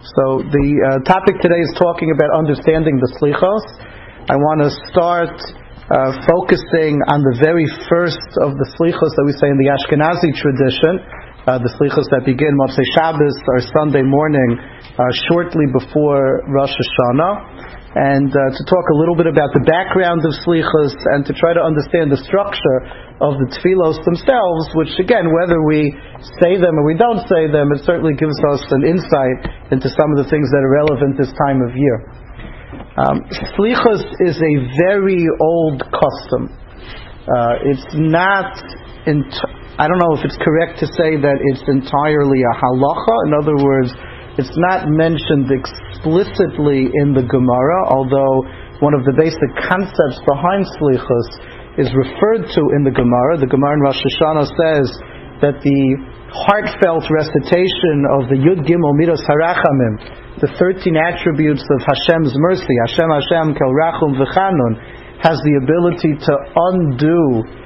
So the topic today is talking about understanding the slichos. I want to start focusing on the very first of the slichos that we say in the Ashkenazi tradition, the slichos that begin Motzei Shabbos or Sunday morning, shortly before Rosh Hashanah. And to talk a little bit about the background of slichos and to try to understand the structure of the tefillos themselves, which again, whether we say them or we don't say them, it certainly gives us an insight into some of the things that are relevant this time of year. Slichos is a very old custom. It's not, I don't know if it's correct to say that it's entirely a halacha. In other words, it's not mentioned explicitly in the Gemara, although one of the basic concepts behind slichos is referred to in the Gemara. The Gemara in Rosh Hashanah says that the heartfelt recitation of the Yud Gimel Midos Harachamim, the 13 attributes of Hashem's mercy, Hashem Hashem Kel Rachum V'Chanun, has the ability to undo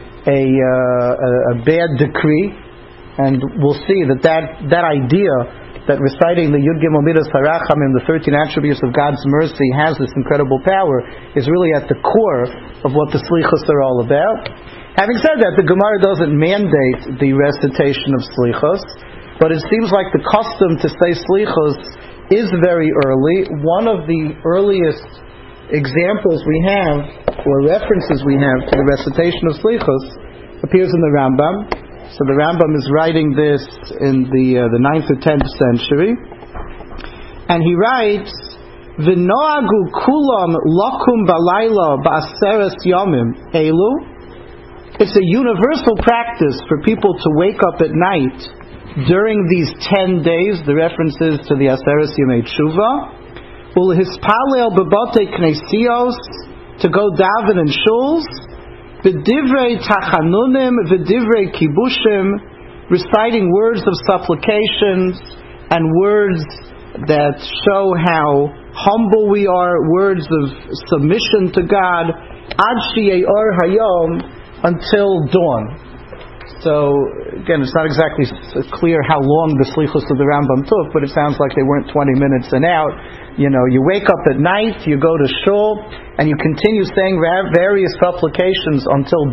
a bad decree, and we'll see that idea that reciting the Yud Gimel Midos Harachamim, the 13 attributes of God's mercy, has this incredible power, is really at the core of what the slichos are all about. Having said that, the Gemara doesn't mandate the recitation of slichos, but it seems like the custom to say slichos is very early. One of the earliest examples we have, or references we have to the recitation of slichos, appears in the Rambam. So the Rambam is writing this in the 9th or 10th century, and he writes, "V'noagu kulam lakum balayla ba'aseres yomim elu." It's a universal practice for people to wake up at night during these 10 days. The references to the Aseres Yemei Tshuva. U'lehispalel b'batei knesios, to go daven in shuls. V'divrei tachanunim, v'divrei kibushim, reciting words of supplications and words that show how humble we are, words of submission to God, ad sheyeh or hayom, until dawn. So again, it's not exactly clear how long the slichos of the Rambam took, but it sounds like they weren't 20 minutes and out. You know, you wake up at night, you go to shul, and you continue saying various supplications until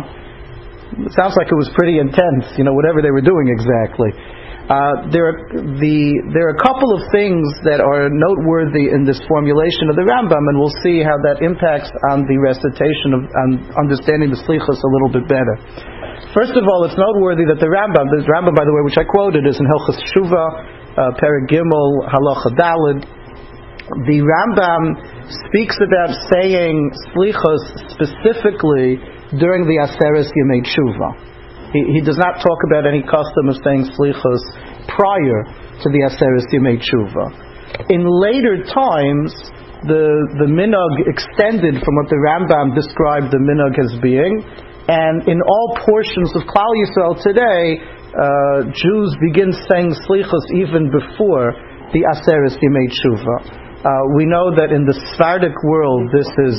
dawn. It sounds like it was pretty intense, whatever they were doing exactly. There are a couple of things that are noteworthy in this formulation of the Rambam, and we'll see how that impacts on the recitation of understanding the slichos a little bit better. First of all, it's noteworthy that the Rambam, by the way, which I quoted, is in Hilchos Shuvah, Perek Gimel, Halacha Daled. The Rambam speaks about saying slichos specifically during the Aseres Yemei Tshuva. He does not talk about any custom of saying slichos prior to the Aseres Yemei Tshuva. In later times, the minhag extended from what the Rambam described the minhag as being, and in all portions of Klal Yisrael today, Jews begin saying slichos even before the Aseres Yemei Tshuva. We know that in the Sephardic world, this is...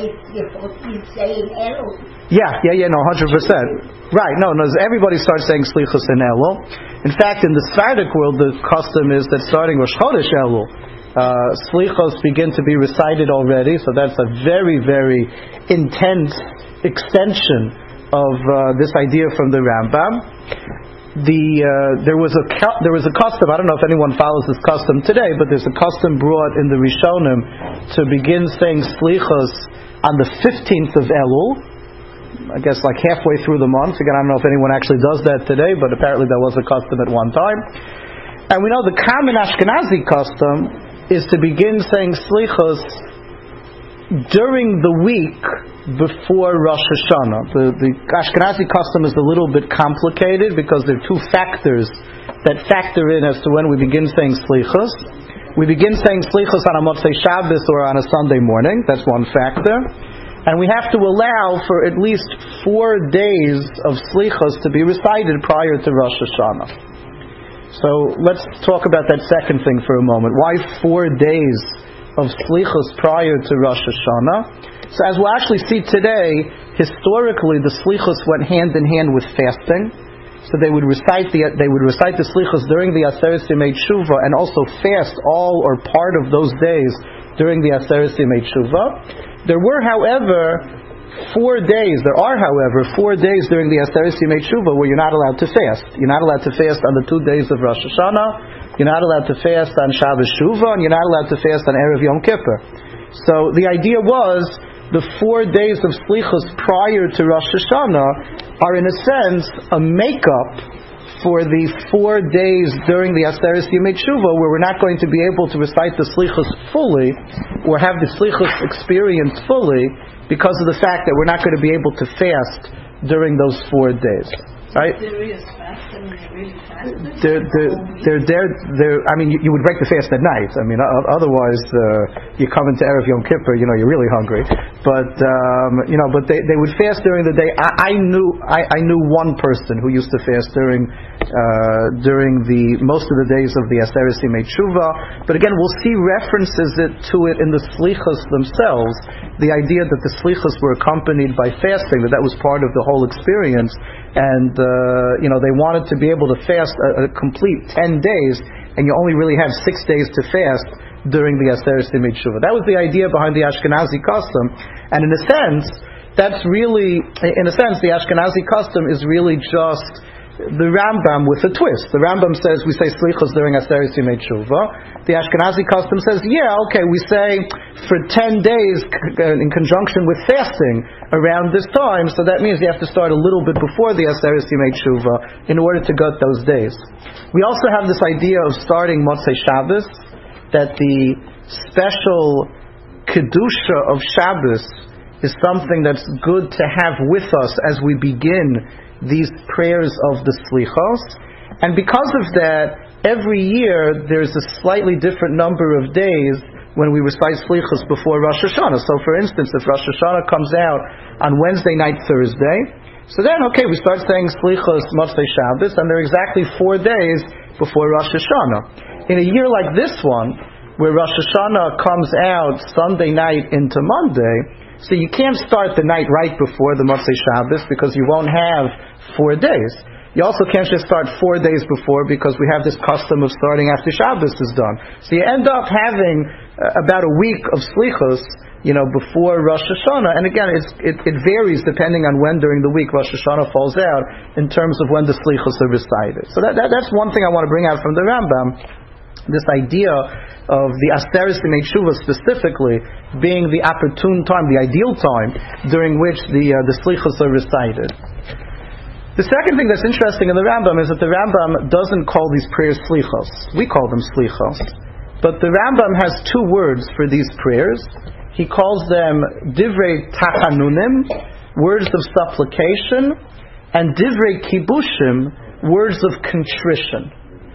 Yeah, 100%. Right, no, everybody starts saying Slichos in Elul. In fact, in the Sephardic world, the custom is that starting Rosh Chodesh Elul, Slichos begin to be recited already, so that's a very, very intense extension of this idea from the Rambam. There was a custom. I don't know if anyone follows this custom today, but there's a custom brought in the Rishonim to begin saying slichos on the 15th of Elul. I guess like halfway through the month. Again, I don't know if anyone actually does that today, but apparently that was a custom at one time. And we know the common Ashkenazi custom is to begin saying slichos during the week before Rosh Hashanah. The Ashkenazi custom is a little bit complicated because there are two factors that factor in as to when we begin saying slichos. We begin saying slichos on a Motzei Shabbos or on a Sunday morning. That's one factor. And we have to allow for at least 4 days of slichos to be recited prior to Rosh Hashanah. So let's talk about that second thing for a moment. Why 4 days of slichos prior to Rosh Hashanah? So as we'll actually see today, historically the slichos went hand in hand with fasting. So they would recite the slichos during the Aseres Yemei Tshuva, and also fast all or part of those days during the Aseres Yemei Tshuva. There are, however, 4 days during the Aseres Yemei Tshuva where you're not allowed to fast. You're not allowed to fast on the 2 days of Rosh Hashanah. You're not allowed to fast on Shabbos Shuvah, and you're not allowed to fast on Erev Yom Kippur. So the idea was, the 4 days of slichos prior to Rosh Hashanah are, in a sense, a makeup for the 4 days during the Aseres Yemei Tshuva, where we're not going to be able to recite the slichos fully, or have the slichos experience fully, because of the fact that we're not going to be able to fast during those 4 days. Right? Serious fasting, really fasting? I mean, you would break the fast at night. I mean, otherwise, you come into Erev Yom Kippur, you're really hungry. But they would fast during the day. I knew one person who used to fast during the most of the days of the Aseres Yemei Tshuva. But again, we'll see references to it in the slichos themselves. The idea that the slichos were accompanied by fasting, that was part of the whole experience. And they wanted to be able to fast a complete 10 days, and you only really have 6 days to fast during the Aseres Yemei Tshuva. That was the idea behind the Ashkenazi custom, and in a sense, the Ashkenazi custom is really just the Rambam with a twist. The Rambam says we say slichos during Aseres Yemei Tshuva. The Ashkenazi custom says, we say for 10 days in conjunction with fasting around this time, so that means you have to start a little bit before the Aseres Yemei Tshuva in order to get those days. We also have this idea of starting Motzei Shabbos, that the special Kedusha of Shabbos is something that's good to have with us as we begin these prayers of the slichos. And because of that, every year there's a slightly different number of days when we recite slichos before Rosh Hashanah. So for instance, if Rosh Hashanah comes out on Wednesday night, Thursday, so then we start saying slichos Motzei Shabbos, and they're exactly 4 days before Rosh Hashanah. In a year like this one, where Rosh Hashanah comes out Sunday night into Monday, so you can't start the night right before the Motzei Shabbos, because you won't have 4 days. You also can't just start 4 days before, because we have this custom of starting after Shabbos is done. So you end up having about a week of slichos, before Rosh Hashanah. And again, it varies depending on when during the week Rosh Hashanah falls out in terms of when the slichos are recited. So that's one thing I want to bring out from the Rambam. This idea of the Aseres Yemei Tshuva specifically being the opportune time, the ideal time during which the slichos are recited. The second thing that's interesting in the Rambam is that the Rambam doesn't call these prayers slichos. We call them slichos. But the Rambam has 2 words for these prayers. He calls them divrei tachanunim, words of supplication, and divrei kibushim, words of contrition.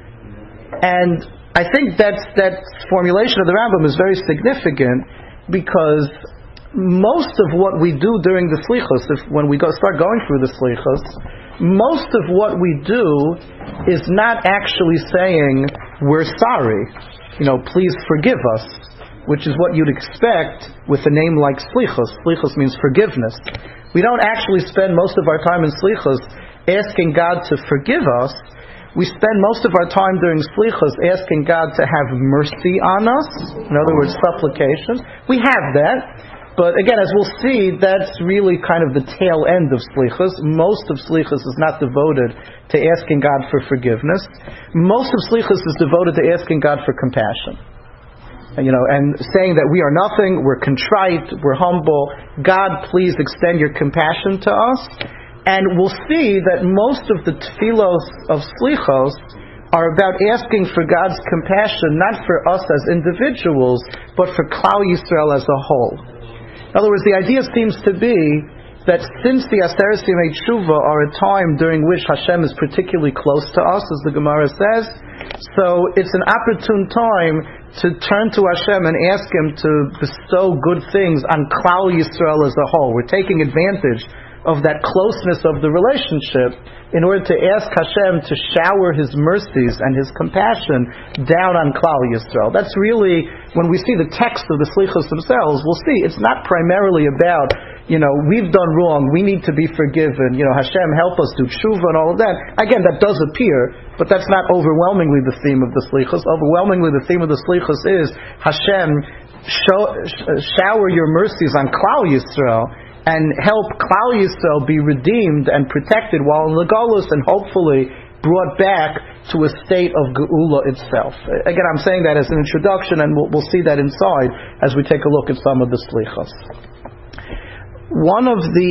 And I think that formulation of the Rambam is very significant, because most of what we do during the slichos, when we start going through the slichos, most of what we do is not actually saying, we're sorry, please forgive us, which is what you'd expect with a name like slichos. Slichos means forgiveness. We don't actually spend most of our time in slichos asking God to forgive us. We spend most of our time during slichos asking God to have mercy on us. In other words, supplications. We have that. But again, as we'll see, that's really kind of the tail end of slichos. Most of slichos is not devoted to asking God for forgiveness. Most of slichos is devoted to asking God for compassion. And saying that we are nothing, we're contrite, we're humble. God, please extend your compassion to us. And we'll see that most of the tefillos of slichos are about asking for God's compassion, not for us as individuals, but for Klal Yisrael as a whole. In other words, the idea seems to be that since the Aseres Yemei Tshuva are a time during which Hashem is particularly close to us, as the Gemara says, so it's an opportune time to turn to Hashem and ask Him to bestow good things on Klal Yisrael as a whole. We're taking advantage of that closeness of the relationship in order to ask Hashem to shower His mercies and His compassion down on Klal Yisrael. That's really, when we see the text of the slichos themselves, we'll see it's not primarily about we've done wrong, we need to be forgiven, Hashem help us do tshuva and all of that. Again, that does appear, but that's not overwhelmingly the theme of the slichus. Overwhelmingly the theme of the slichus is Hashem, shower your mercies on Klal Yisrael and help Klal Yisrael be redeemed and protected while in the Galus, and hopefully brought back to a state of Geula itself. Again, I'm saying that as an introduction, and we'll see that inside as we take a look at some of the slichos. One of the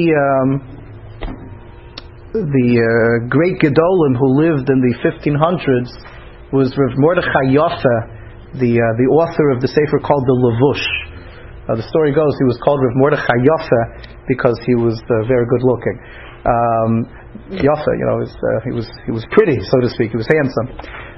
great Gedolim who lived in the 1500s was Rav Mordechai Yaffe, the author of the sefer called the Levush. The story goes he was called Rav Mordechai Yaffe because he was very good looking. Yaffe, he was pretty, so to speak. He was handsome.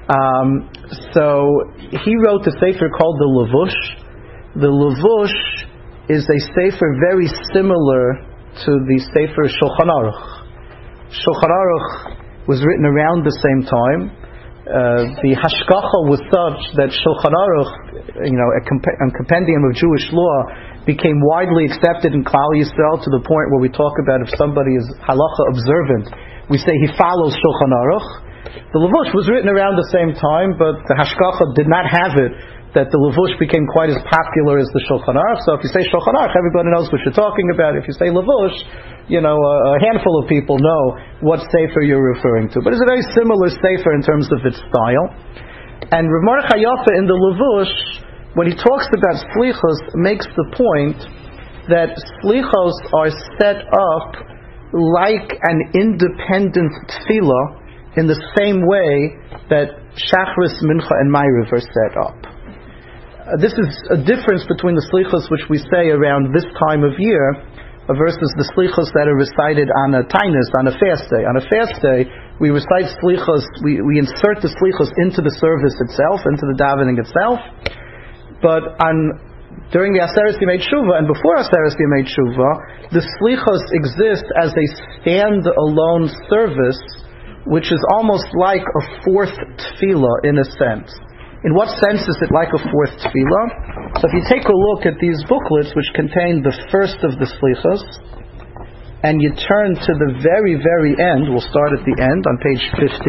So he wrote a sefer called the Levush. The Levush is a sefer very similar to the sefer Shulchan Aruch. Shulchan Aruch was written around the same time. The hashgacha was such that Shulchan Aruch, a compendium of Jewish law, became widely accepted in Klal Yisrael to the point where we talk about if somebody is halacha observant, we say he follows Shulchan Aruch. The Levush was written around the same time, but the hashgacha did not have it that the Levush became quite as popular as the Shulchan Aruch. So if you say Shulchan Aruch, everybody knows what you're talking about. If you say Levush, a handful of people know what sefer you're referring to. But it's a very similar sefer in terms of its style. And Rav Mordechai Yaffe in the Levush, when he talks about slichos, makes the point that slichos are set up like an independent tefillah in the same way that Shachris, Mincha, and Ma'ariv are set up. This is a difference between the slichos which we say around this time of year versus the slichos that are recited on a tainus, on a fast day. On a fast day, we recite slichos, we insert the slichos into the service itself, into the davening itself. But during the Aseres Yemei Tshuva and before Aseres Yemei Tshuva, the slichos exist as a stand-alone service, which is almost like a fourth tefillah in a sense. In what sense is it like a fourth tefillah? So if you take a look at these booklets which contain the first of the slichos, and you turn to the very, very end, we'll start at the end on page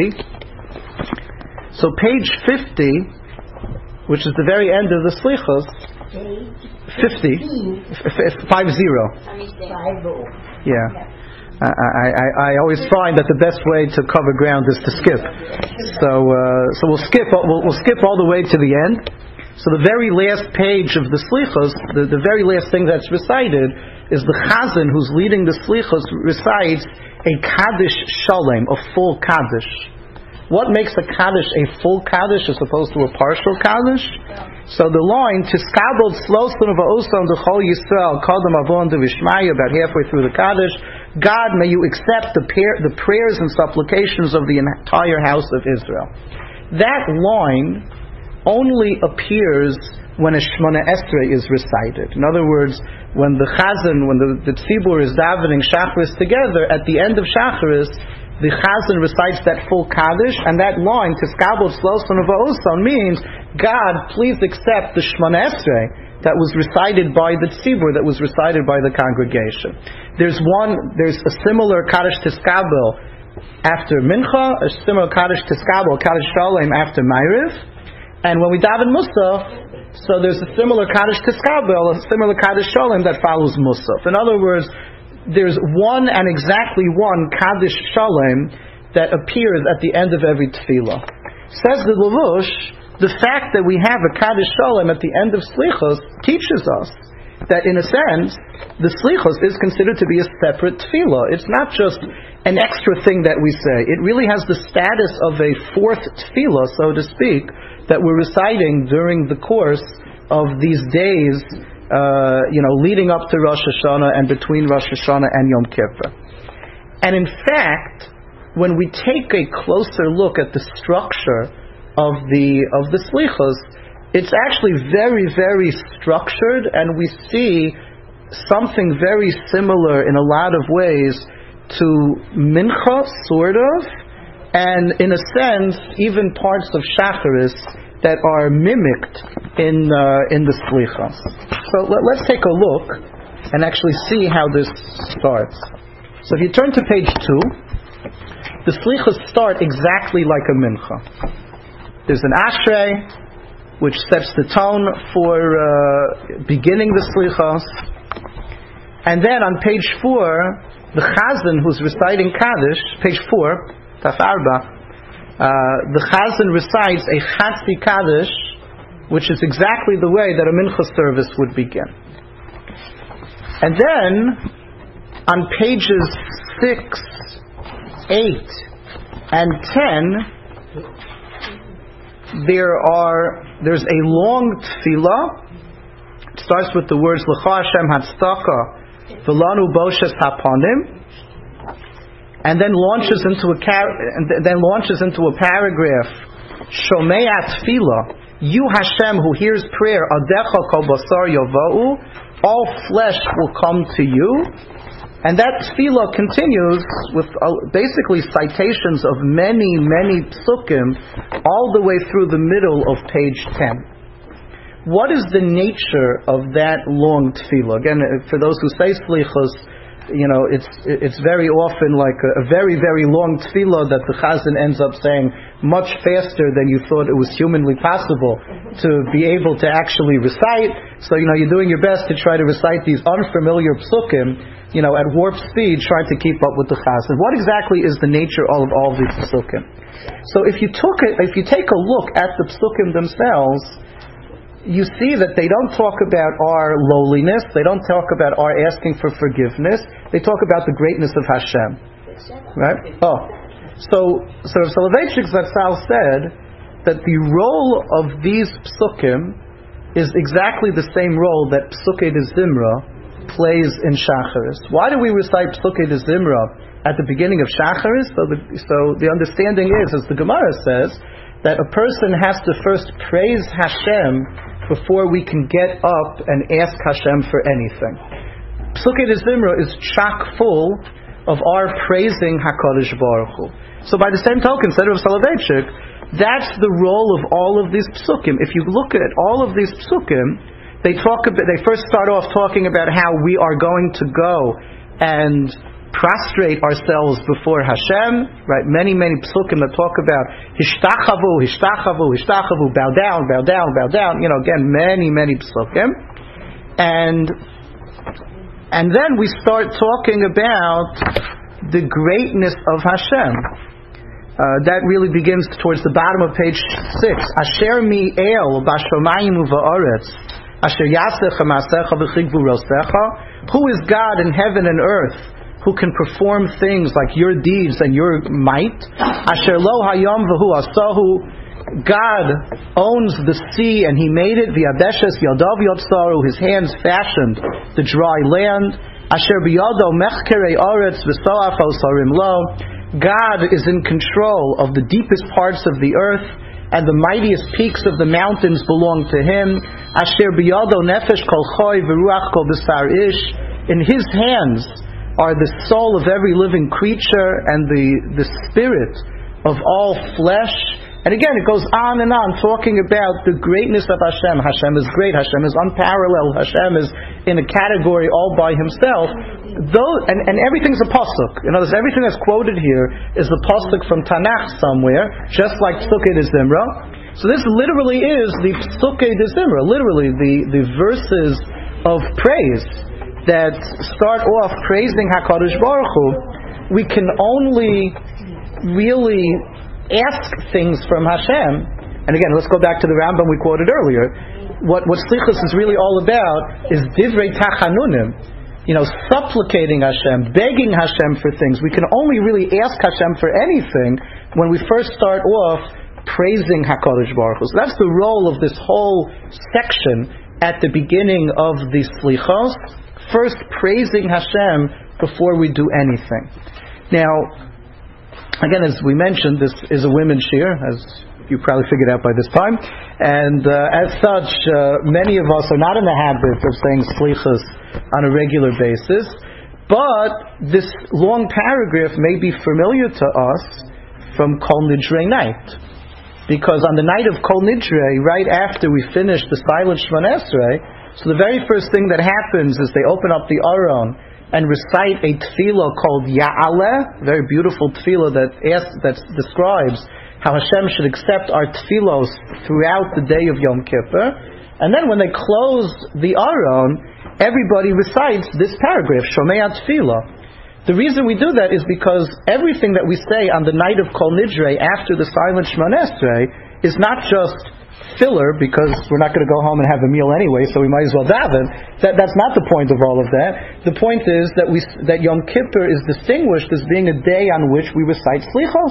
50. So page 50, which is the very end of the slichos, 50. Yeah. I always find that the best way to cover ground is to skip. So we'll skip all the way to the end. So the very last page of the slichos, the very last thing that's recited is the chazan who's leading the slichos recites a kaddish shalem, a full kaddish. What makes a kaddish a full kaddish as opposed to a partial kaddish? So the line Tiskabel Sloson of Oson the Chol Yisrael Kadam Avon de Vishmaya, about halfway through the kaddish, God, may you accept the prayers and supplications of the entire house of Israel. That line only appears when a Shemona Esrei is recited. In other words, when the Chazan, when the Tzibur is davening Shacharis together, at the end of Shacharis, the Chazan recites that full Kaddish, and that line, Tiskabel Sloson of Oson, means, God, please accept the Shemona Esrei that was recited by the tzibur, that was recited by the congregation. There's a similar Kaddish Tiskabel after Mincha, a similar Kaddish Tiskabel, Kaddish Shalom after Ma'ariv, and when we daven Musaf, so there's a similar Kaddish Tiskabel, a similar Kaddish Shalom that follows Musaf. In other words, there's one and exactly one Kaddish Shalom that appears at the end of every tefillah. Says the Levush, the fact that we have a Kaddish Shalom at the end of Slichos teaches us that, in a sense, the Slichos is considered to be a separate tefillah. It's not just an extra thing that we say. It really has the status of a fourth tefillah, so to speak, that we're reciting during the course of these days, leading up to Rosh Hashanah and between Rosh Hashanah and Yom Kippur. And in fact, when we take a closer look at the structure of the slichos, it's actually very, very structured, and we see something very similar in a lot of ways to Mincha, sort of, and in a sense, even parts of Shacharis that are mimicked in the slichos. So let's take a look and actually see how this starts. So if you turn to page 2, the slichos start exactly like a mincha. There's an ashrei, which sets the tone for beginning the slichos. And then on page 4, the chazan who's reciting Kaddish, page 4, Taf Arba, the chazan recites a chatzi Kaddish, which is exactly the way that a mincha service would begin. And then on pages 6, 8, and 10, there's a long tefillah. It starts with the words L'cha Hashem Hatzdaka V'lanu Boshes Hapanim, and then launches into a paragraph. Shomei Tefillah, you Hashem who hears prayer, Adecha Kol Basar Yova'u, all flesh will come to you. And that tefillah continues with basically citations of many, many psukim all the way through the middle of page 10. What is the nature of that long tefillah? Again, for those who say slichos, it's very often like a very, very long tefillah that the chazan ends up saying much faster than you thought it was humanly possible to be able to actually recite. So, you're doing your best to try to recite these unfamiliar psukim, at warp speed, trying to keep up with the chazan. What exactly is the nature of all these psukim? So if you take a look at the psukim themselves, you see that they don't talk about our lowliness, they don't talk about our asking for forgiveness, they talk about the greatness of Hashem. Right? So Rav Soloveitchik Zatzal said that the role of these psukim is exactly the same role that Psukei de Zimra plays in Shacharis. Why do we recite Psukei de Zimra at the beginning of Shacharis? So the understanding is, as the Gemara says, that a person has to first praise Hashem before we can get up and ask Hashem for anything. Psukei de Zimra is chock full of our praising HaKadosh Baruch Hu. So by the same token, said Rav Soloveitchik, that's the role of all of these psukim. If you look at all of these psukim, they first start off talking about how we are going to go and prostrate ourselves before Hashem, right? Many, many psukim that talk about hishtachavu, hishtachavu, hishtachavu, bow down, bow down, bow down. Again, many, many psukim, and then we start talking about the greatness of Hashem. That really begins towards the bottom of page 6. Asher mi el bashomayim uva'aretz, asher yasecha masecha v'chigvu rosecha. Who is God in heaven and earth, who can perform things like your deeds and your might? Asher lo hayom v'hu asahu. God owns the sea and He made it. V'yabeshes yadav yotzaru. His hands fashioned the dry land. Asher biyado mechkerei aretz v'soaf osarim lo. God is in control of the deepest parts of the earth, and the mightiest peaks of the mountains belong to Him. Asher biyado nefesh kol choy v'ruach kol b'sar ish. In His hands are the soul of every living creature and the spirit of all flesh. And again, it goes on and on, talking about the greatness of Hashem. Hashem is great, Hashem is unparalleled, Hashem is in a category all by Himself. And everything's a pasuk. In other words, everything that's quoted here is a pasuk from Tanakh somewhere, just like Psukei de Zimra. So this literally is the Psukei de Zimra, literally the verses of praise that start off praising HaKadosh Baruch Hu. We can only really ask things from Hashem. And again, let's go back to the Rambam we quoted earlier. What slichus is really all about is divrei tachanunim, supplicating Hashem, begging Hashem for things. We can only really ask Hashem for anything when we first start off praising HaKadosh Baruch Hu. So that's the role of this whole section at the beginning of the slichos. First praising Hashem before we do anything. Now, again, as we mentioned, this is a women's shir, as you probably figured out by this time. And as such, many of us are not in the habit of saying slichos on a regular basis. But this long paragraph may be familiar to us from Kol Nidrei Night. because on the night of Kol Nidrei, right after we finish the silent Shemona Esrei, so the very first thing that happens is they open up the Aron and recite a tefillah called Ya'aleh, a very beautiful tefillah that describes how Hashem should accept our tefillos throughout the day of Yom Kippur. And then when they close the Aron, everybody recites this paragraph, Shomei Tefillah. The reason we do that is because everything that we say on the night of Kol Nidrei after the silent Shemona Esrei is not just filler, because we're not going to go home and have a meal anyway, so we might as well daven. That's not the point of all of that. The point is that Yom Kippur is distinguished as being a day on which we recite slichos.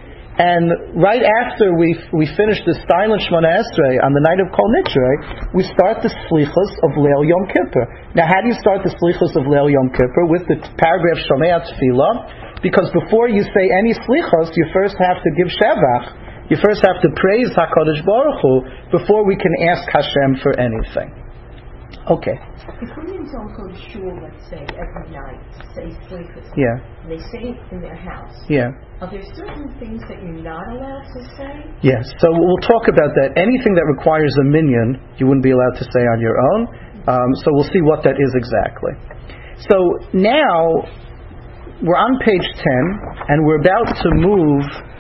And right after we finish the silent Shemona Esrei on the night of Kol Nidrei, we start the slichos of Leil Yom Kippur. Now, how do you start the slichos of Leil Yom Kippur? With the paragraph Shomei Tefillah, because before you say any slichos, you first have to give shevach. You first have to praise HaKadosh Baruch Hu before we can ask Hashem for anything. Okay. If women don't go to shul, let's say, every night to say slichos, yeah, they say it in their house. Yeah. Are there certain things that you're not allowed to say? Yes. So we'll talk about that. Anything that requires a minyan, you wouldn't be allowed to say on your own. So we'll see what that is exactly. So now we're on page 10, and we're about to move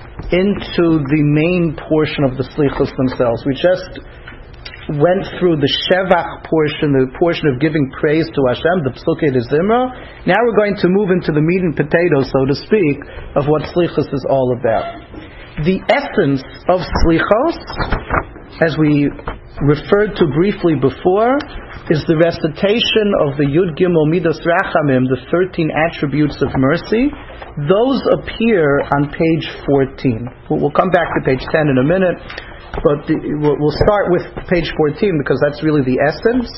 into the main portion of the slichos themselves. We just went through the shevach portion, the portion of giving praise to Hashem, the psukei de zimra. Now we're going to move into the meat and potatoes, so to speak, of what slichos is all about. The essence of slichos, as we referred to briefly before, is the recitation of the Yud Gimel Midas Rachamim, the 13 attributes of mercy. Those appear on page 14. We'll come back to page 10 in a minute, but we'll start with page 14 because that's really the essence.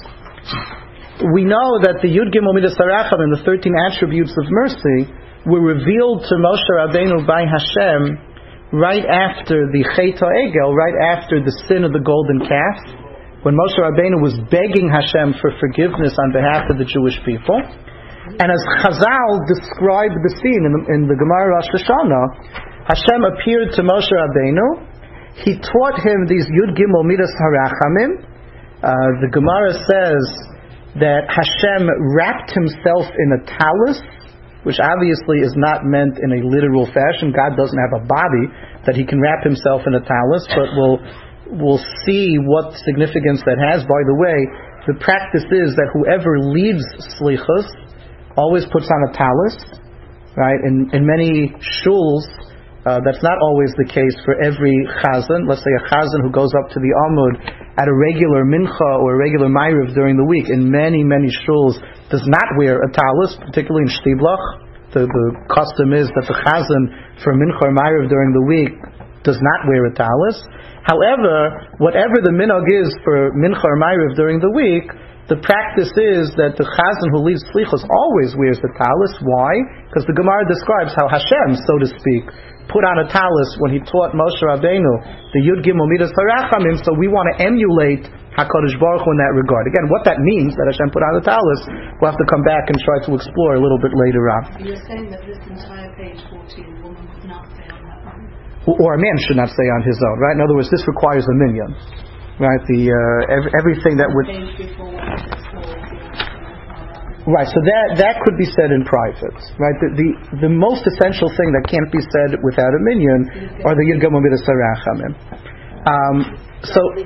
We know that the Yud Gimel Midas Rachamim, the 13 attributes of mercy, were revealed to Moshe Rabbeinu by Hashem right after the Chet HaEgel, right after the sin of the golden calf, when Moshe Rabbeinu was begging Hashem for forgiveness on behalf of the Jewish people. And as Chazal described the scene in the Gemara Rosh Hashanah, Hashem appeared to Moshe Rabbeinu. He taught him these Yud Gimel Midas Harachamim. The Gemara says that Hashem wrapped himself in a talus, which obviously is not meant in a literal fashion. God doesn't have a body that he can wrap himself in a talus, but we'll see what significance that has. By the way, the practice is that whoever leads slichos always puts on a talus, right? In many shuls, that's not always the case for every chazan. Let's say a chazan who goes up to the Amud at a regular mincha or a regular ma'ariv during the week, in many shuls, does not wear a talus, particularly in Shtiblach. The custom is that the chazan for mincha or ma'ariv during the week does not wear a talus. However, whatever the minhag is for mincha or ma'ariv during the week, the practice is that the chazan who leads slichos always wears the talus. Why? Because the Gemara describes how Hashem, so to speak, put on a talus when he taught Moshe Rabbeinu the Yud Gimel Midas Harachamim. So we want to emulate HaKadosh Baruch Hu in that regard. Again, what that means, that Hashem put on the talus, we'll have to come back and try to explore a little bit later on. You're saying that this entire page 14, woman could not say on her own? Or a man should not say on his own, right? In other words, this requires a minyan, right? Everything that would... Right, so that could be said in private, right? The most essential thing that can't be said without a minyan are the Yud Gimel Midas Harachamim. So you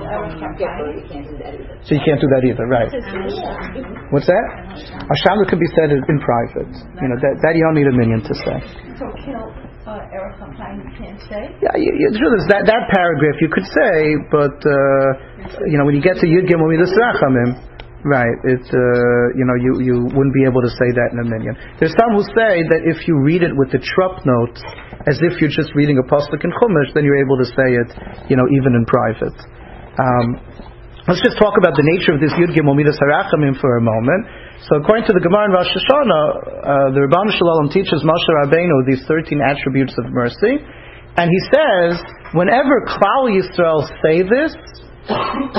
can't do that either, right? What's that? Ashama could be said in private. You know that you don't need a minyan to say. So kill Erica Klein, you can't say? Yeah, that paragraph you could say, but when you get to Yud Gimel Midas Harachamim, right, you wouldn't be able to say that in a minyan. There's some who say that if you read it with the trup notes, as if you're just reading a pasuk in Chumash, then you're able to say it, even in private. Let's just talk about the nature of this Yud Gimel Midas Harachamim for a moment. So according to the Gemara in Rosh Hashanah, the Rebbeinu Shalom teaches Moshe Rabbeinu these 13 attributes of mercy, and he says, whenever Klal Yisrael say this,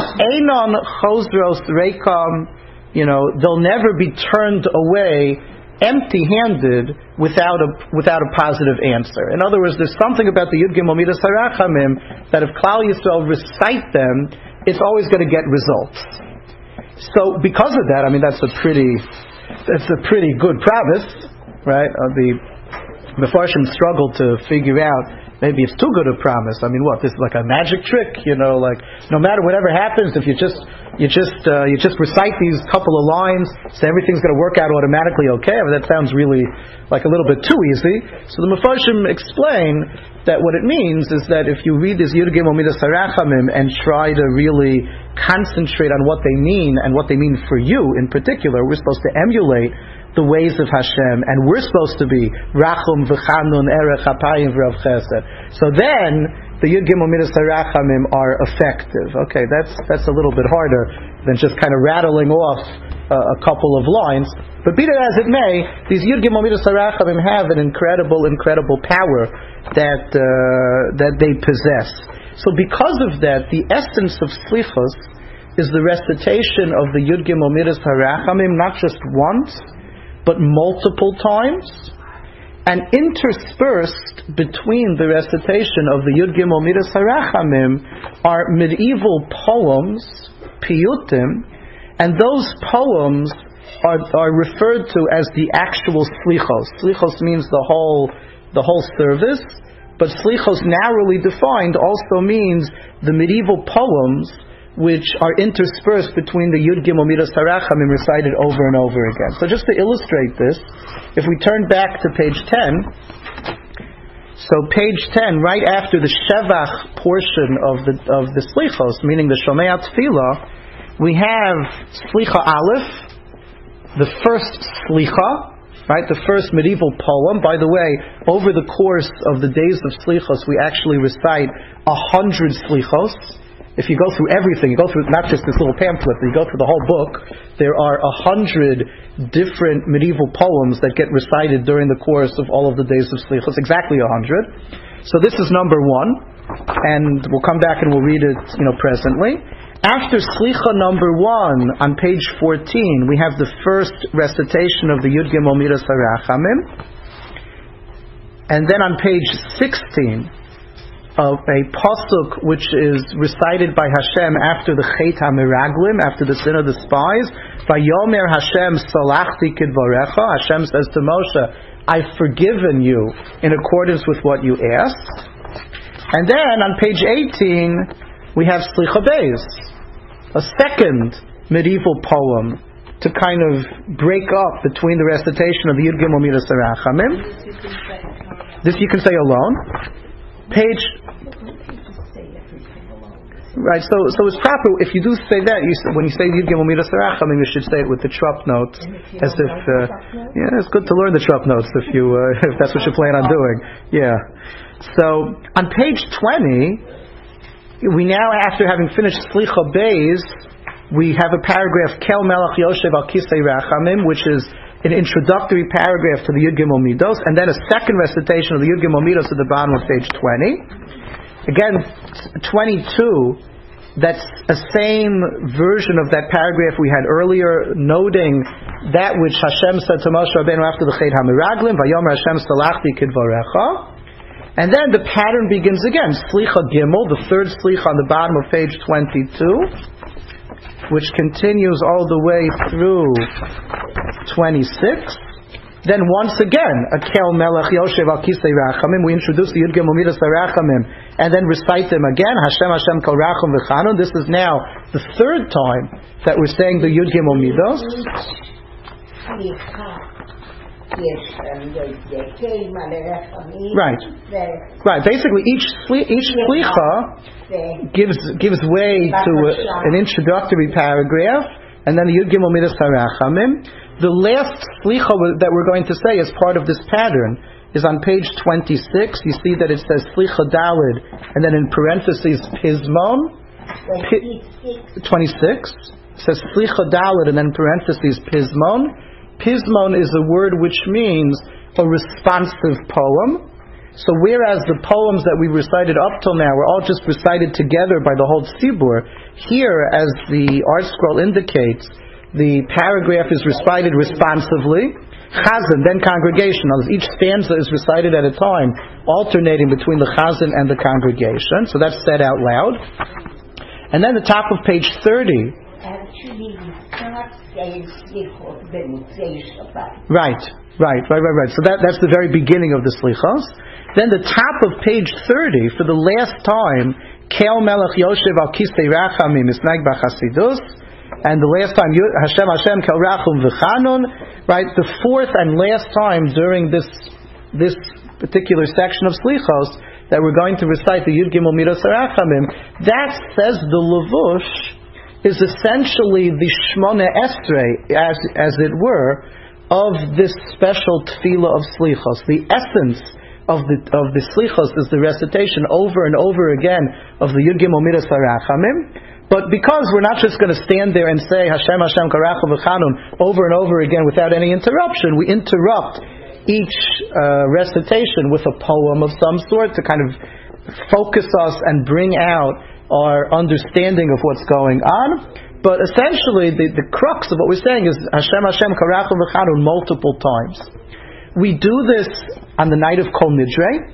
Einon Chosros Reikam, they'll never be turned away empty-handed without a positive answer. In other words, there's something about the Yud Gimel Midas Harachamim that if Klal Yisrael recite them, it's always going to get results. So because of that, I mean, that's a pretty good promise, right? The Mefarshim struggle to figure out. Maybe it's too good a promise. I mean, what? This is like a magic trick, like no matter whatever happens, if you just recite these couple of lines, so everything's going to work out automatically okay. I mean, that sounds really like a little bit too easy. So the Mefarshim explain that what it means is that if you read this Yud Gimel Midas Harachamim and try to really concentrate on what they mean and what they mean for you in particular, we're supposed to emulate the ways of Hashem, and we're supposed to be Rachum v'Chanun Erech Hapayim v'Rav Chesed. So then the Yud Gimel Midas Harachamim are effective. Okay, that's a little bit harder than just kind of rattling off a couple of lines. But be that as it may, these Yud Gimel Midas Harachamim have an incredible power that they possess. So because of that, the essence of Slichos is the recitation of the Yud Gimel Midas Harachamim not just once, but multiple times, and interspersed between the recitation of the Yud Gimel Midas Harachamim are medieval poems, piyutim, and those poems are referred to as the actual slichos. Slichos means the whole service, but slichos narrowly defined also means the medieval poems which are interspersed between the Yud Gimel Midas Harachamim recited over and over again. So just to illustrate this, if we turn back to page 10, so page 10, right after the Shevach portion of the Slichos, meaning the Shomei Tefillah, we have Slicha Aleph, the first Slicha, right, the first medieval poem. By the way, over the course of the days of Slichos, we actually recite 100 Slichos. If you go through everything, you go through not just this little pamphlet, but you go through the whole book, there are 100 different medieval poems that get recited during the course of all of the days of Slichos, exactly 100. So this is number one, and we'll come back and we'll read it, presently. After Slicha number 1, on page 14, we have the first recitation of the Yud Gimel Midas Harachamim, and then on page 16, of a pasuk which is recited by Hashem after the Chet HaMeraglim, after the sin of the spies. Vayomer Hashem salachti kidvarecha. Hashem says to Moshe, I've forgiven you in accordance with what you asked. And then on page 18 we have Slicha Beis, a second medieval poem to kind of break up between the recitation of the Yud Gimel Midas Harachamim. This you can say alone. Right, so it's proper if you do say that. When you say Yud Gimel Midas Harachamim, you should say it with the Trop notes, as if it's good to learn the Trop notes if that's what you plan on doing. Yeah. So on page 20, we now, after having finished Slicha Beis, we have a paragraph Kel Melech Yoshev Al Kisei Rachamim, which is an introductory paragraph to the Yud Gimel Midos, and then a second recitation of the Yud Gimel Midos at the bottom of page 20. Again, 22, that's a same version of that paragraph we had earlier, noting that which Hashem said to Moshe Rabbeinu after the Chet HaMeraglim, Vayomer Hashem salachti kidvarecha. And then the pattern begins again, Slicha Gimel, the third Slicha on the bottom of page 22, which continues all the way through 26. Then once again, Akel Melech Yoshev Al Kisei Rachamim, we introduce the Yud Gimel Midas Harachamim, and then recite them again, Hashem Hashem Kol Rachum V'Chanun. This is now the third time that we're saying the Yud Gimel Midos. Right. Basically, each Slicha gives way to an introductory paragraph, and then the Yud Gimel Midas Harachamim. The last Slicha that we're going to say as part of this pattern is on page 26. You see that it says Slicha Dalid, and then in parentheses Pismon. 26. It says Slicha Dalid, and then parentheses Pismon. Pismon is a word which means a responsive poem. So whereas the poems that we recited up till now were all just recited together by the whole tzibur, here, as the art scroll indicates, the paragraph is recited responsively, Chazan, then congregation. Each stanza is recited at a time, alternating between the Chazan and the congregation. So that's said out loud. And then the top of page 30. Actually, we cannot say Slichos b'Motzei Shabbat. Right. So that's the very beginning of the Slichos. Then the top of page 30, for the last time, Kel Melech Yoshev al Kisei Rachamim Misnag B'Chasidus, and the last time Hashem Kel Rachum V'Chanun. Right, the fourth and last time during this particular section of Slichos that we're going to recite the Yud Gimel Midos Harachamim. That, says the Levush, is essentially the Shmona Esrei, as it were, of this special tefillah of Slichos. The essence of the Slichos is the recitation over and over again of the Yud Gimel Midos Harachamim. But because we're not just going to stand there and say Hashem Karachum V'Chanun over and over again without any interruption, we interrupt each recitation with a poem of some sort to kind of focus us and bring out our understanding of what's going on. But essentially, the crux of what we're saying is Hashem Karachum V'Chanun multiple times. We do this on the night of Kol Nidre.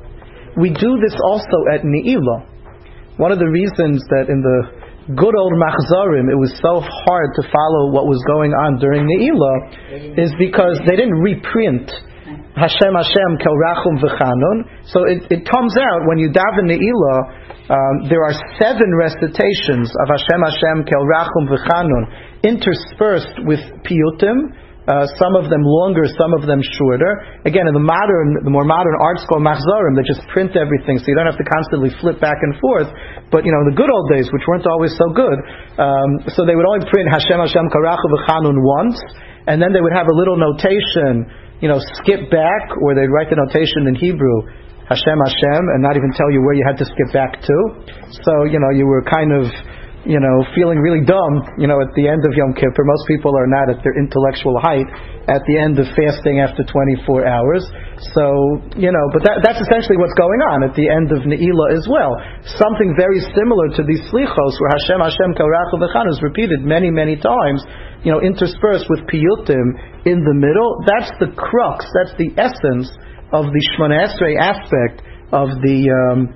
We do this also at Ne'ilah. One of the reasons that in the good old Machzorim it was so hard to follow what was going on during Ne'ilah is because they didn't reprint Hashem Kel Rachum V'Chanun. So it comes out when you daven Ne'ilah, there are 7 recitations of Hashem Kel Rachum V'Chanun interspersed with piyutim. Some of them longer, some of them shorter. Again, in the more modern art school Machzorim, they just print everything, so you don't have to constantly flip back and forth. But in the good old days, which weren't always so good, so they would only print Hashem Karachu V'Chanun once, and then they would have a little notation, skip back, or they'd write the notation in Hebrew, Hashem, and not even tell you where you had to skip back to. So you were kind of feeling really dumb, at the end of Yom Kippur. Most people are not at their intellectual height at the end of fasting after 24 hours. So, but that's essentially what's going on at the end of Ne'ilah as well. Something very similar to these Slichos, where Hashem Karachu V'Chanun is repeated many, many times, interspersed with piyutim in the middle. That's the crux, that's the essence of the Shmona Esrei aspect of the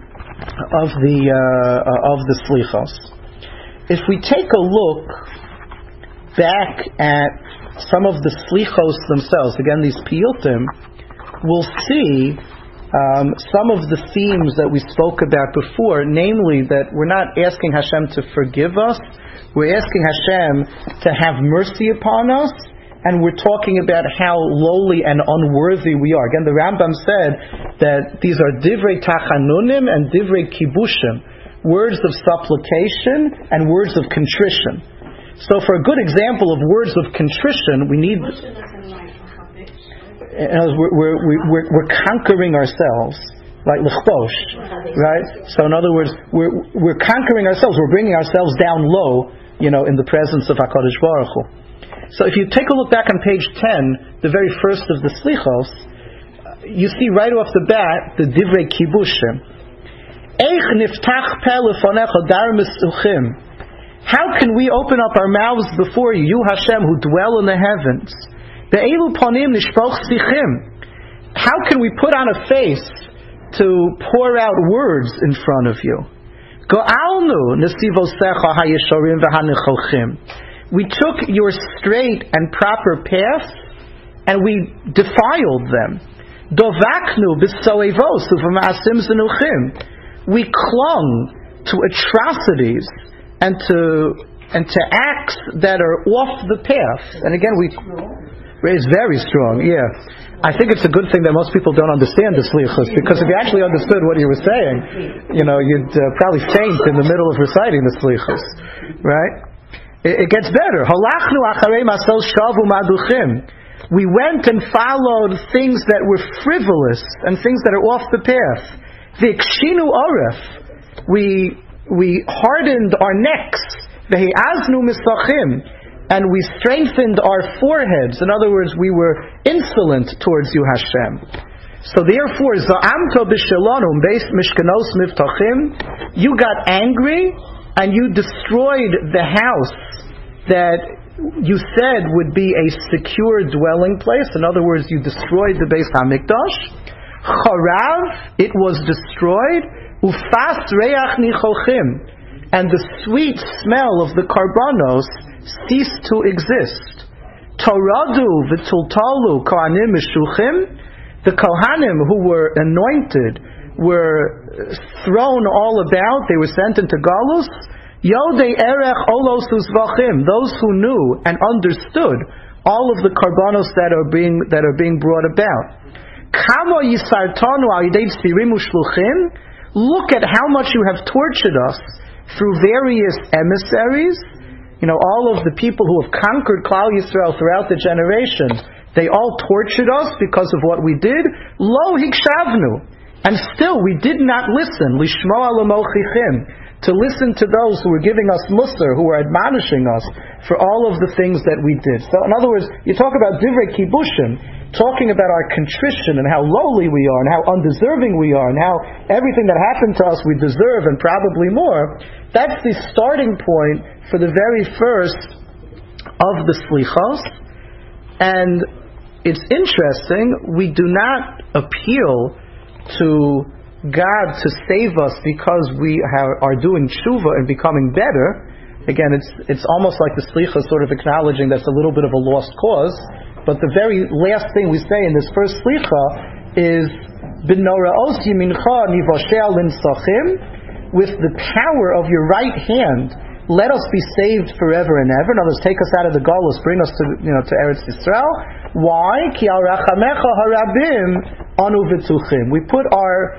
Slichos. If we take a look back at some of the Slichos themselves, again these piyutim, we'll see some of the themes that we spoke about before, namely that we're not asking Hashem to forgive us, we're asking Hashem to have mercy upon us, and we're talking about how lowly and unworthy we are. Again, the Rambam said that these are divrei tachanunim and divrei kibushim, words of supplication and words of contrition. So for a good example of words of contrition, we need... We're conquering ourselves, like lichbosh, right? So in other words, we're conquering ourselves, we're bringing ourselves down low, in the presence of HaKadosh Baruch Hu. So if you take a look back on page 10, the very first of the Slichos, you see right off the bat the divrei kibushim. How can we open up our mouths before you, you Hashem, who dwell in the heavens? How can we put on a face to pour out words in front of you? We took your straight and proper path and we defiled them. We clung to atrocities and to acts that are off the path. And again, it's very strong. Yeah, I think it's a good thing that most people don't understand the Slichos, because if you actually understood what you were saying, you'd probably faint in the middle of reciting the Slichos, right? It gets better. We went and followed things that were frivolous and things that are off the path. V'ikshinu oref, we hardened our necks. V'hi'aznu misachim, and we strengthened our foreheads. In other words, we were insolent towards you, Hashem. So therefore, za'amto b'shalonum beis mishkanos mivtachim, you got angry and you destroyed the house, that you said would be a secure dwelling place. In other words, you destroyed the Beis HaMikdash. Charav, it was destroyed. Ufas reach nichochim, and the sweet smell of the karbanos ceased to exist. Toradu v'tultalu kohanim mishuchim, the kohanim who were anointed were thrown all about. They were sent into galus. Yodei erech olos uzvachim, those who knew and understood all of the karbanos that are being brought about. Kamo yisartanu al yidei tzvirim ushluchim, look at how much you have tortured us through various emissaries. All of the people who have conquered Klal Yisrael throughout the generations, they all tortured us because of what we did. Lo hikshavnu, and still we did not listen. Lishmo alamochichim, to listen to those who were giving us musar, who were admonishing us for all of the things that we did. So in other words, you talk about divrei kibushim, talking about our contrition and how lowly we are and how undeserving we are and how everything that happened to us we deserve and probably more. That's the starting point for the very first of the slichos. And it's interesting, we do not appeal to God to save us because we are doing tshuva and becoming better. Again, it's almost like the slicha sort of acknowledging that's a little bit of a lost cause. But the very last thing we say in this first slicha is b'noraos yimincha nivashel linsachim, with the power of your right hand, let us be saved forever and ever. In other words, take us out of the galus, bring us to Eretz Yisrael. Why? Ki al rachamecha harabim anu v'tuchim. We put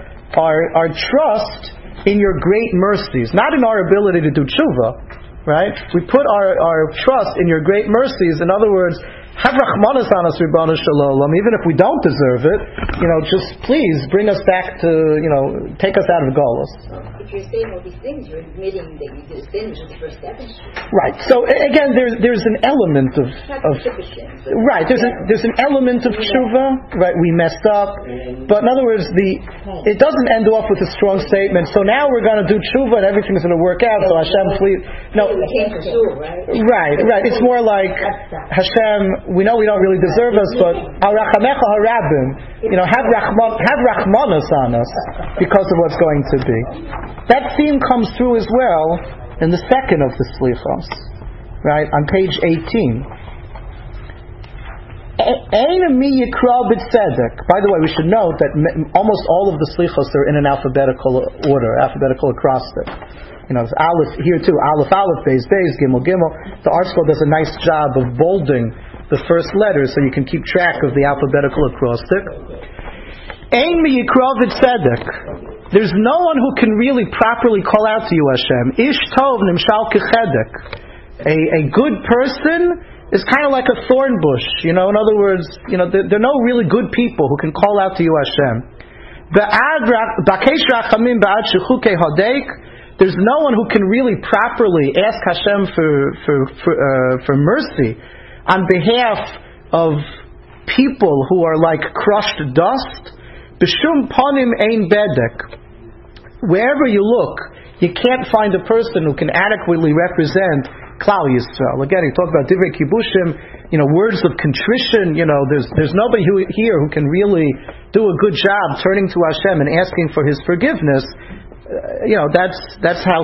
our trust in your great mercies, not in our ability to do tshuva, right? We put our trust in your great mercies. In other words, have rachmanas on us, Ribbana Shalom, even if we don't deserve it, just please bring us back to, take us out of Galus. If you're saying all these things, you're admitting that you did a sin, which is the first step in tshuva. Right. So again, there's an element of right. There's an element of tshuva. Right. We messed up, but in other words, it doesn't end off with a strong statement. So now we're going to do tshuva and everything's going to work out. So Hashem, please. No. Right. It's more like Hashem. We know we don't really deserve us, but al rachamecha harabim. Have rachmanas on us because of what's going to be. That theme comes through as well in the second of the slichos, right? On page 18. By the way, we should note that almost all of the slichos are in an alphabetical order, alphabetical acrostic. There's Aleph here too, Aleph, Beis, Gimel, Gimel. The ArtScroll does a nice job of bolding the first letters so you can keep track of the alphabetical acrostic. Ein mi yikra v'tzedek. There's no one who can really properly call out to you, Hashem. Ish tov nimshal kechedek. A good person is kind of like a thorn bush. In other words, there are no really good people who can call out to you, Hashem. Bakesh rachamim ba'ad shechukei hadek. There's no one who can really properly ask Hashem for mercy on behalf of people who are like crushed dust. B'shum panim ein bedek. Wherever you look, you can't find a person who can adequately represent Klal Yisrael. Again, you talk about divrei kibushim, words of contrition. There's nobody here who can really do a good job turning to Hashem and asking for His forgiveness. That's how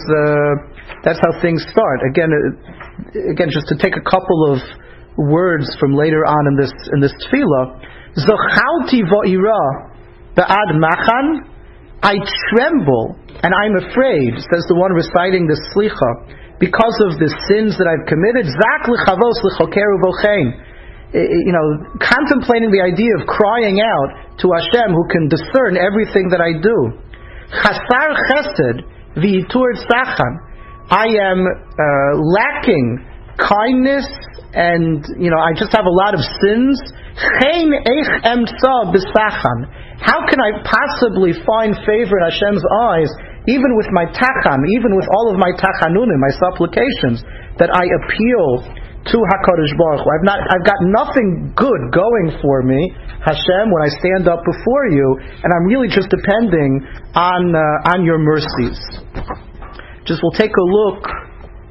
things start. Again, just to take a couple of words from later on in this tefillah. Zochalti va'ira ba'ad machan. I tremble and I'm afraid, says the one reciting the slicha, because of the sins that I've committed. Zak lechavos lechokeru vochein. Contemplating the idea of crying out to Hashem, who can discern everything that I do. Chasar chesed v'itur tzachan. I am lacking kindness, and I just have a lot of sins. Chen eich emtza b'sachan. How can I possibly find favor in Hashem's eyes, even with my tacham, even with all of my tachanunim, my supplications, that I appeal to HaKadosh Baruch Hu? I've got nothing good going for me, Hashem, when I stand up before you, and I'm really just depending on your mercies. We'll take a look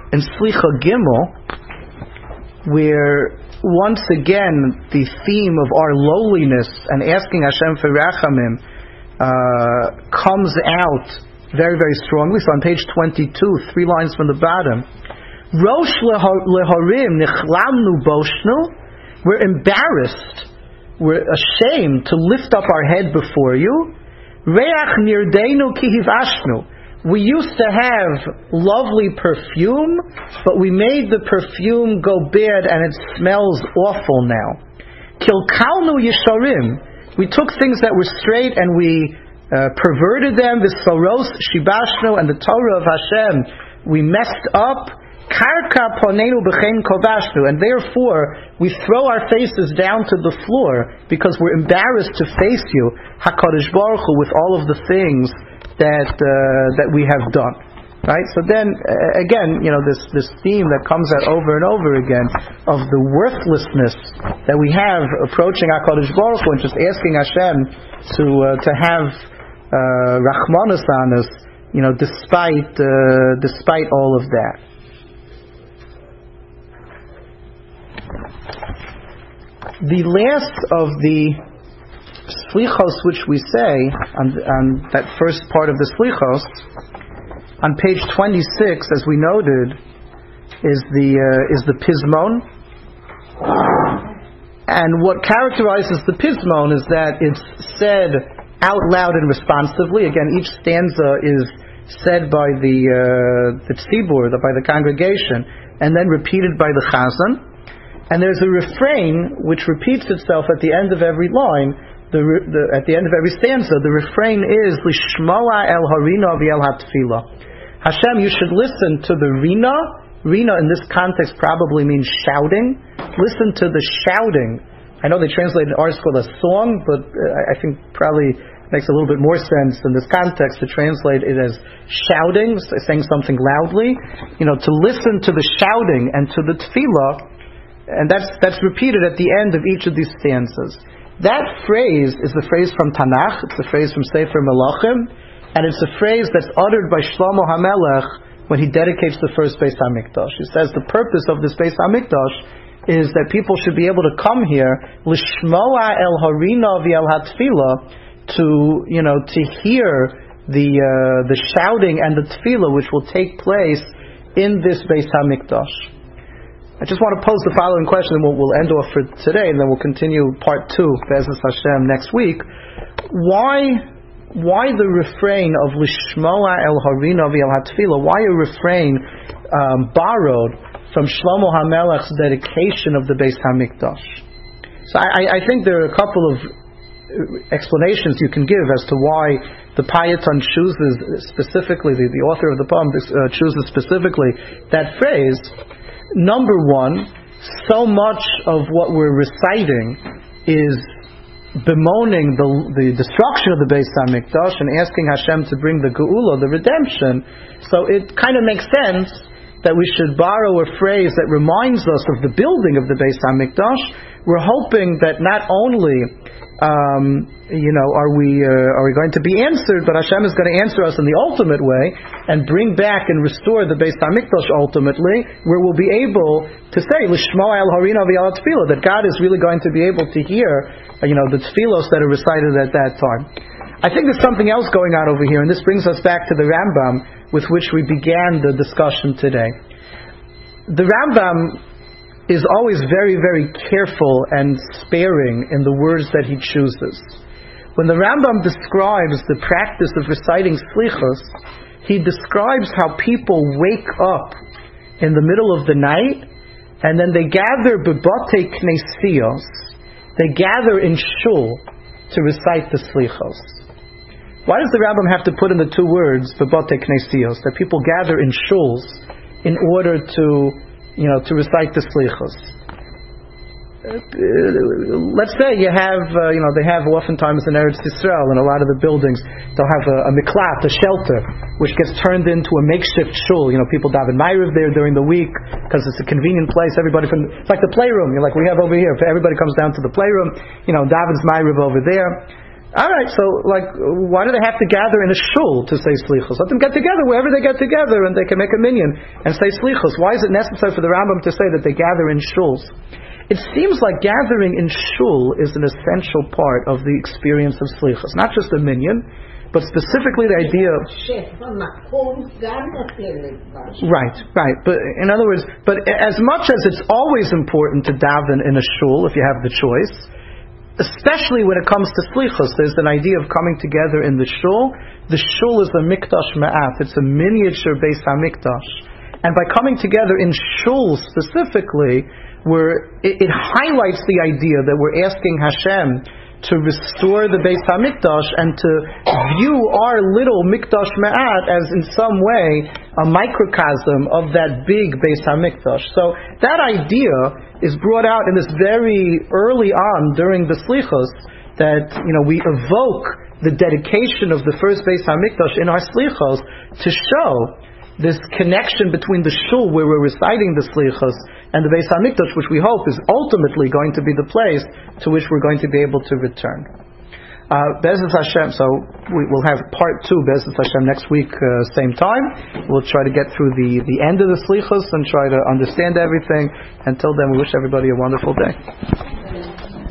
in Slicha Gimel, where once again the theme of our lowliness and asking Hashem for rachamim comes out very, very strongly. So on page 22, 3 lines from the bottom, Rosh leharim nichlamnu boshnu, we're embarrassed, we're ashamed to lift up our head before you. Reach nirdeinu ki hivashnu, we used to have lovely perfume, but we made the perfume go bad and it smells awful now. Kilkalnu yesharim, we took things that were straight and we perverted them. V'soros shibashnu, and the Torah of Hashem we messed up. Karka ponenu b'chein kovashnu, and therefore we throw our faces down to the floor because we're embarrassed to face you, HaKadosh Baruch Hu, with all of the things that we have done, right? So then again, this theme that comes out over and over again of the worthlessness that we have approaching HaKadosh Baruch Hu and just asking Hashem to have Rachmanas on us, despite all of that. The last of the Slichos which we say on that first part of the Slichos, on page 26, as we noted, is the Pismon. And what characterizes the Pismon is that it's said out loud and responsively. Again, each stanza is said by the tzibur, by the congregation, and then repeated by the chazan. And there's a refrain which repeats itself at the end of every line. At the end of every stanza, the refrain is Lishmoa el harina v'el hatfila. Hashem, you should listen to the rina. Rina in this context probably means shouting. Listen to the shouting. I know they translate in our school as song, but I think probably makes a little bit more sense in this context to translate it as shouting, saying something loudly. To listen to the shouting and to the tefillah, and that's repeated at the end of each of these stanzas. That phrase is the phrase from Tanakh, it's the phrase from Sefer Melachim, and it's a phrase that's uttered by Shlomo HaMelech when he dedicates the first Beis HaMikdash. He says the purpose of this Beis HaMikdash is that people should be able to come here, Lishmoa el harina v'el hatfila, to hear the shouting and the tefillah which will take place in this Beis HaMikdash. I just want to pose the following question, and we'll end off for today, and then we'll continue part 2, Be'ezus Hashem, next week. Why the refrain of Lishmoa el harina v'el hatfila? Why a refrain borrowed from Shlomo HaMelech's dedication of the Beis HaMikdash? So I think there are a couple of explanations you can give as to why the Payaton chooses specifically, the author of the poem chooses specifically that phrase. Number one, so much of what we're reciting is bemoaning the destruction of the Beis HaMikdash and asking Hashem to bring the Geula, the redemption. So it kind of makes sense that we should borrow a phrase that reminds us of the building of the Beis HaMikdash. We're hoping that not only are we going to be answered, but Hashem is going to answer us in the ultimate way and bring back and restore the Beis HaMikdash ultimately, where we'll be able to say Lishmoa el harina v'el hatfila, that God is really going to be able to hear the tefillos that are recited at that time. I think there's something else going on over here, and this brings us back to the Rambam with which we began the discussion today. The Rambam is always very, very careful and sparing in the words that he chooses. When the Rambam describes the practice of reciting slichos, he describes how people wake up in the middle of the night and then they gather b'batei knesios, they gather in shul to recite the slichos. Why does the Rambam have to put in the two words b'batei knesios, that people gather in shuls in order to recite the slichos? Let's say you have, they have oftentimes in Eretz Yisrael, in a lot of the buildings, they'll have a miklat, a shelter, which gets turned into a makeshift shul. People daven ma'ariv there during the week because it's a convenient place. It's like the playroom, like we have over here. Everybody comes down to the playroom, davens ma'ariv over there. All right, so why do they have to gather in a shul to say slichos? Let them get together wherever they get together, and they can make a minyan and say slichos. Why is it necessary for the Rambam to say that they gather in shuls? It seems like gathering in shul is an essential part of the experience of slichos, not just a minyan, but specifically the idea of right. But in other words, but as much as it's always important to daven in a shul if you have the choice, especially when it comes to slichos, there's an idea of coming together in the shul. The shul is a mikdash ma'at; it's a miniature Beis Hamikdash, and by coming together in shul specifically, where it highlights the idea that we're asking Hashem to restore the Beis Hamikdash and to view our little Mikdash Ma'at as in some way a microcosm of that big Beis Hamikdash. So that idea is brought out in this very early on during the Slichos, that we evoke the dedication of the first Beis Hamikdash in our Slichos to show this connection between the shul where we're reciting the slichos and the Beis Hamikdash, which we hope is ultimately going to be the place to which we're going to be able to return. Be'ezus Hashem, so we'll have part 2, Be'ezus Hashem, next week, same time. We'll try to get through the end of the slichos and try to understand everything. Until then, we wish everybody a wonderful day.